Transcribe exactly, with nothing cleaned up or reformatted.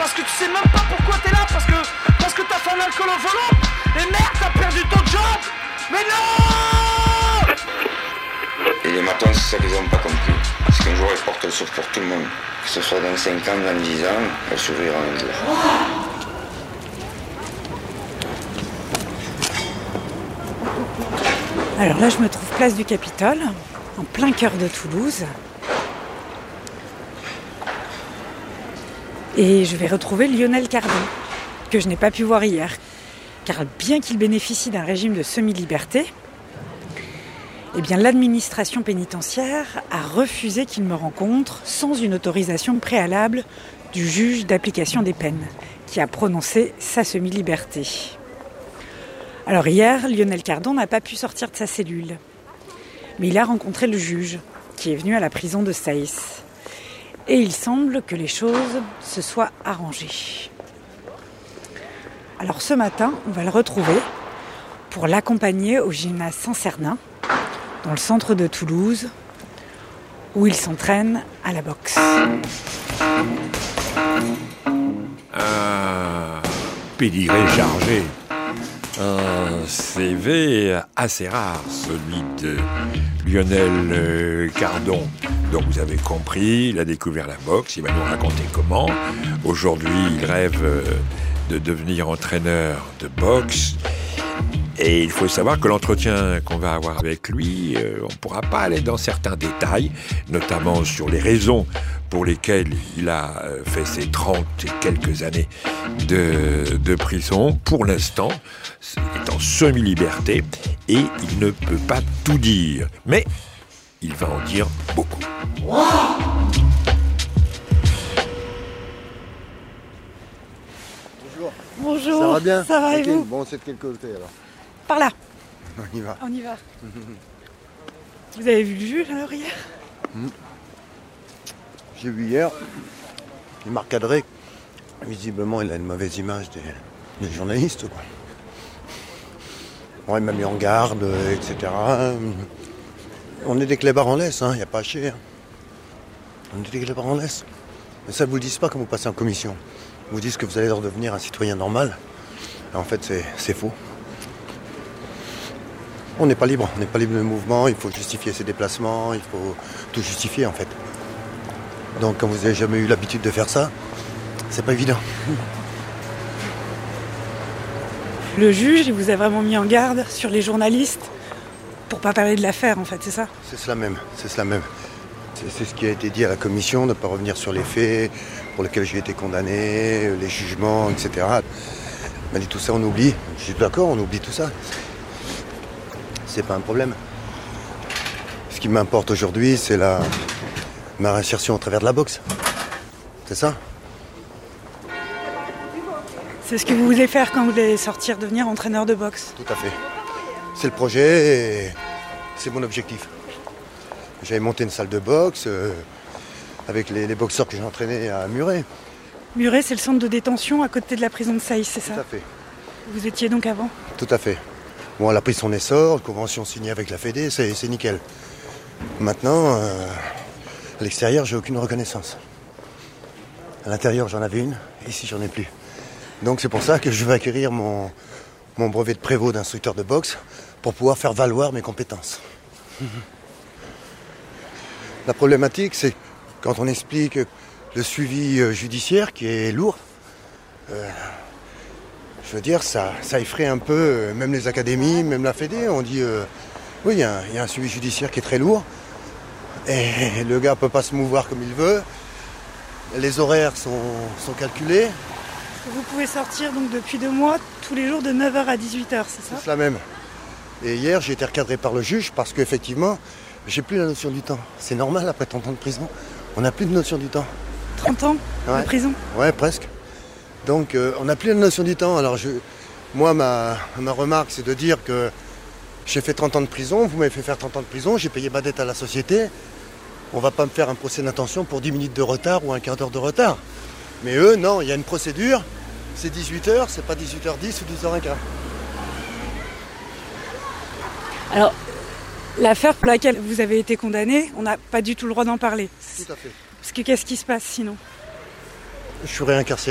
Parce que tu sais même pas pourquoi t'es là. Parce que, parce que t'as fait un alcool au volant. Et merde, t'as perdu ton job. Mais non! Et les matons, c'est ça qu'ils n'ont pas compris. C'est qu'un jour, ils portent le souffle pour tout le monde. Que ce soit dans cinq ans, dans dix ans, elles s'ouvriront un jour. Alors là, je me trouve place du Capitole, en plein cœur de Toulouse. Et je vais retrouver Lionel Cardon, que je n'ai pas pu voir hier. Car bien qu'il bénéficie d'un régime de semi-liberté, eh bien, l'administration pénitentiaire a refusé qu'il me rencontre sans une autorisation préalable du juge d'application des peines, qui a prononcé sa semi-liberté. Alors hier, Lionel Cardon n'a pas pu sortir de sa cellule. Mais il a rencontré le juge, qui est venu à la prison de Saïs. Et il semble que les choses se soient arrangées. Alors ce matin, on va le retrouver pour l'accompagner au gymnase Saint-Cernin, dans le centre de Toulouse, où il s'entraîne à la boxe. Un pédigré chargé. Un C V assez rare, celui de Lionel Cardon. Donc vous avez compris, il a découvert la boxe, il va nous raconter comment. Aujourd'hui, il rêve de devenir entraîneur de boxe. Et il faut savoir que l'entretien qu'on va avoir avec lui, euh, on ne pourra pas aller dans certains détails, notamment sur les raisons pour lesquelles il a fait ses trente et quelques années de, de prison. Pour l'instant, il est en semi-liberté et il ne peut pas tout dire. Mais il va en dire beaucoup. Wow. Bonjour. Bonjour. Ça va bien? Ça va et okay. vous? Bon, c'est de quel côté alors? Par là. On y va. On y va. Vous avez vu le juge alors hier? mmh. J'ai vu hier. Il m'a recadré. Visiblement, il a une mauvaise image des, des journalistes, quoi. Bon, il m'a mis en garde, et cetera. On est des clébards en laisse, il hein, n'y a pas à chier. Hein. On est des clébards en laisse. Mais ça, ne vous le disent pas quand vous passez en commission. Ils vous disent que vous allez redevenir un citoyen normal. Et en fait, c'est, c'est faux. On n'est pas libre, on n'est pas libre de mouvement, il faut justifier ses déplacements, il faut tout justifier en fait. Donc quand vous n'avez jamais eu l'habitude de faire ça, c'est pas évident. Le juge, il vous a vraiment mis en garde sur les journalistes pour pas parler de l'affaire en fait, c'est ça? C'est cela même, c'est cela même. C'est, c'est ce qui a été dit à la commission, de ne pas revenir sur les faits pour lesquels j'ai été condamné, les jugements, et cetera. Mais tout ça on oublie, je suis d'accord, on oublie tout ça. C'est pas un problème. Ce qui m'importe aujourd'hui, c'est la ma réinsertion au travers de la boxe. C'est ça? C'est ce que vous voulez faire quand vous allez sortir, devenir entraîneur de boxe? Tout à fait. C'est le projet et c'est mon objectif. J'avais monté une salle de boxe euh, avec les, les boxeurs que j'ai entraînés à Muret. Muret, c'est le centre de détention à côté de la prison de Saïs, c'est ça? Tout à fait. Vous étiez donc avant? Tout à fait. Bon, elle a pris son essor, une convention signée avec la Fédé, c'est, c'est nickel. Maintenant, euh, à l'extérieur, j'ai aucune reconnaissance. À l'intérieur, j'en avais une, ici, j'en ai plus. Donc c'est pour ça que je veux acquérir mon, mon brevet de prévôt d'instructeur de boxe pour pouvoir faire valoir mes compétences. La problématique, c'est quand on explique le suivi judiciaire qui est lourd, euh, je veux dire, ça, ça effraie un peu, même les académies, même la Fédé. On dit, euh, oui, il y, y a un suivi judiciaire qui est très lourd. Et le gars ne peut pas se mouvoir comme il veut. Les horaires sont, sont calculés. Vous pouvez sortir donc depuis deux mois, tous les jours de neuf heures à dix-huit heures, c'est ça? C'est cela même. Et hier, j'ai été recadré par le juge parce qu'effectivement, j'ai plus la notion du temps. C'est normal, après trente ans de prison, on n'a plus de notion du temps. trente ans ouais. de prison? Ouais, presque. Donc euh, on n'a plus la notion du temps. Alors je, moi, ma, ma remarque, c'est de dire que j'ai fait trente ans de prison, vous m'avez fait faire trente ans de prison, j'ai payé ma dette à la société. On va pas me faire un procès d'intention pour dix minutes de retard ou un quart d'heure de retard. Mais eux, non, il y a une procédure, c'est dix-huit heures, c'est pas dix-huit heures dix ou dix heures quinze. Alors, l'affaire pour laquelle vous avez été condamné, on n'a pas du tout le droit d'en parler. Tout à fait. Parce que qu'est-ce qui se passe sinon? Je suis réincarcéré.